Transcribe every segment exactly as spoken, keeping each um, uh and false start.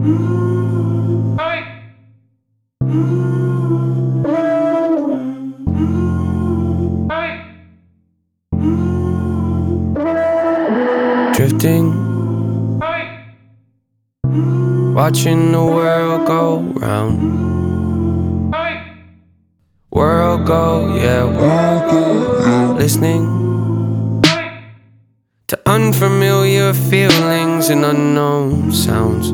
Drifting, watching the world go round. World go, yeah, world go. Listening to unfamiliar feelings and unknown sounds.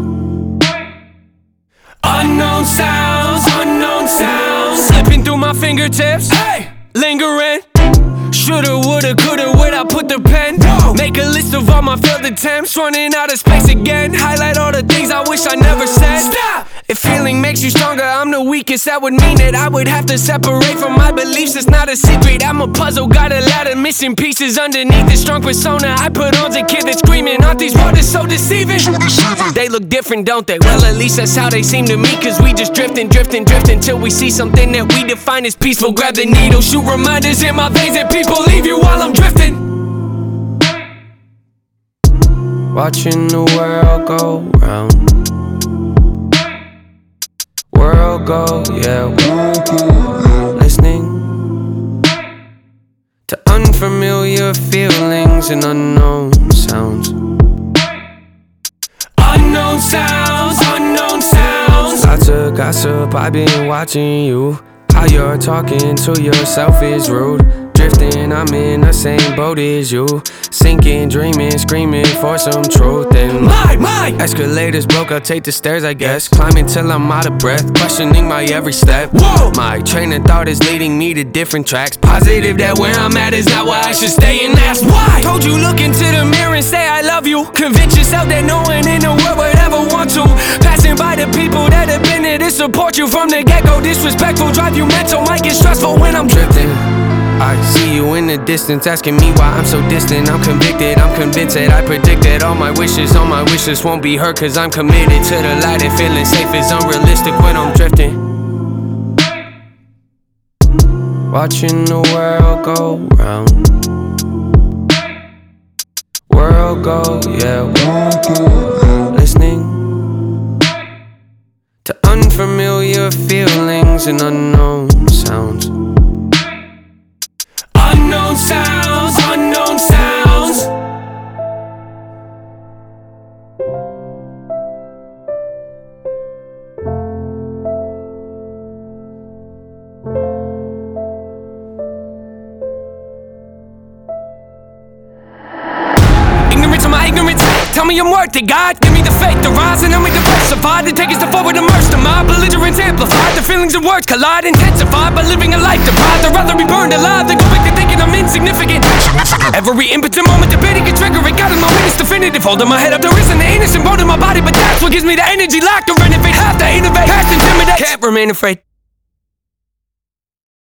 Unknown sounds, unknown sounds, slipping through my fingertips, hey, lingering. Shoulda, woulda, coulda, where'd I put the pen? Whoa. Make a list of all my failed attempts, running out of space again. Highlight all the things I wish I never said. Stop! If feeling makes you stronger, I'm the weakest. That would mean that I would have to separate from my beliefs. It's not a secret, I'm a puzzle, got a lot of missing pieces underneath this strong persona I put on's a kid that's screaming. Aren't these waters so deceiving? So deceiving? They look different, don't they? Well, at least that's how they seem to me. Cause we just drifting, drifting, drifting till we see something that we define as peaceful. Grab the needle, shoot reminders in my veins that people leave you while I'm drifting. Watching the world go round. World go, yeah, world go. Listening to unfamiliar feelings and unknown sounds. Unknown sounds, unknown sounds. Lots of gossip, I've been watching you. How you're talking to yourself is rude. Drifting, I'm in the same boat as you. Sinking, dreaming, screaming for some truth. And my, my escalators broke, I'll take the stairs, I guess. Climbing till I'm out of breath, questioning my every step. Whoa! My train of thought is leading me to different tracks. Positive that where I'm at is not where I should stay, and that's why. Told you look into the mirror and say I love you. Convince yourself that no one in the world would ever want to. Passing by the people that have been there to support you from the get-go. Disrespectful, drive you mental, might get stressful when I'm drifting. I see you in the distance, asking me why I'm so distant. I'm convicted, I'm convinced that I predicted all my wishes. All my wishes won't be heard cause I'm committed to the light. And feeling safe is unrealistic when I'm drifting. Watching the world go round. World go, yeah, world go. Listening to unfamiliar feelings and unknown sounds. Unknown sounds, unknown sounds. Ignorance of my ignorance. Tell me I'm worth it, God. Give me the faith to rise and help me diversify. To take us to forward, immerse to my belligerence amplified. The feelings and words collide, intensified by living a life deprived. I'd rather be burned alive than go back to thinking I'm insignificant. Every impotent moment debating can trigger it. God is my witness definitive. Holding my head up, there isn't an innocent bone in my body, but that's what gives me the energy locked to renovate. Have to innovate, past intimidate. Can't remain afraid.